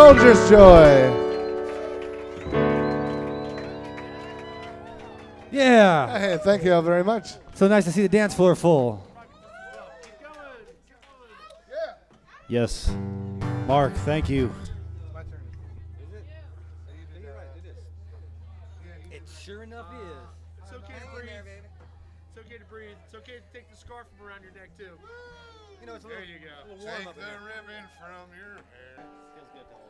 Soldier's Joy. Yeah. Hey, thank you all very much. So nice to see the dance floor full. Yes. Mark, thank you. It sure enough is. It's okay to breathe. It's okay to breathe. It's okay to take the scarf from around your neck, too. You know, it's a little, There you go. A little warm Take up in the there. ribbon from your hair. Feels good, though.